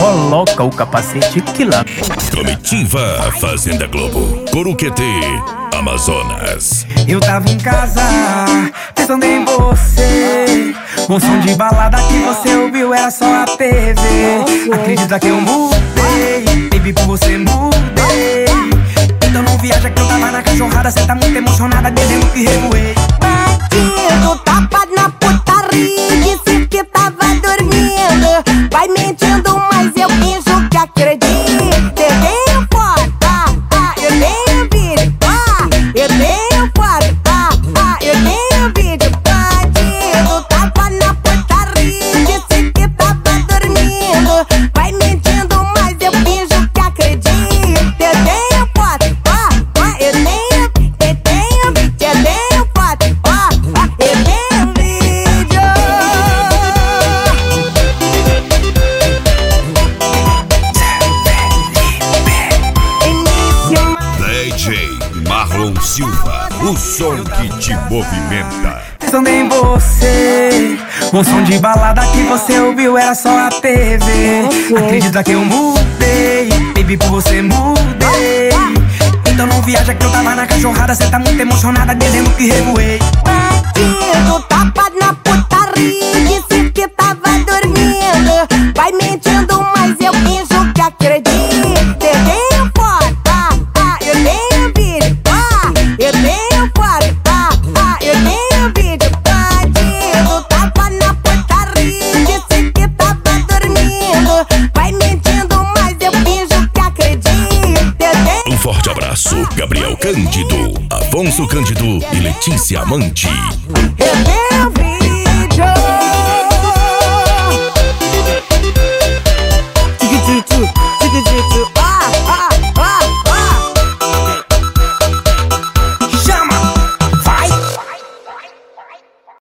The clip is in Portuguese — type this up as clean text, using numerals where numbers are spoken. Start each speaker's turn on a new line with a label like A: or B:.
A: coloca o capacete que lá.
B: Comitiva Fazenda Globo, Coruquetê, Amazonas.
C: Eu tava em casa, pensando em você. Um som de balada que você ouviu era só a TV. Acredita que eu mudei, baby, por você mudei. Então não viaja que eu tava na cachorrada. Cê tá muito emocionada, dizendo que revoei.
D: Bandido, tapa na putaria, disse que tava dormindo. Vai mentindo, mas eu finjo que acredito. Eu tenho foto, eu tenho vídeo, eu tenho foto, eu tenho vídeo. Bandido, tapa na putaria, disse que tava dormindo. Vai mentindo, mas eu finjo que acredito. Eu tenho foto, eu tenho foto, eu tenho vídeo.
B: DJ Marlon Silva, o som que te movimenta.
C: Pensando em você, um som de balada que você ouviu era só a TV. Acredita que eu mudei, baby, por você mudei. Então não viaja que eu tava na cachorrada. Cê tá muito emocionada, dizendo que revoei.
D: Bandido, tapa na putaria, disse que tava dormindo. Vai mentindo, mas eu finjo que acredito. Eu tenho foto, eu tenho vídeo, eu tenho foto, eu tenho vídeo. Bandido, tapa na putaria, disse que tava dormindo. Vai mentindo, mas eu finjo que acredito.
B: Um forte abraço, Gabriel Cândido, Afonso Cândido e Letícia Amante.
D: Eu tenho